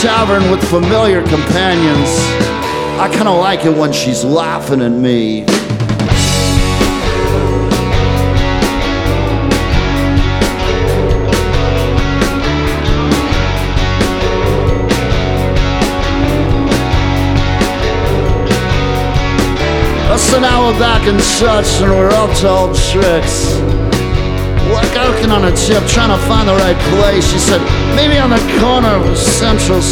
tavern with familiar companions. I kinda like it when she's laughing at me. So now we're back in touch and we're up to old tricks. We're working on a tip, trying to find the right place. She said, maybe on the corner of Central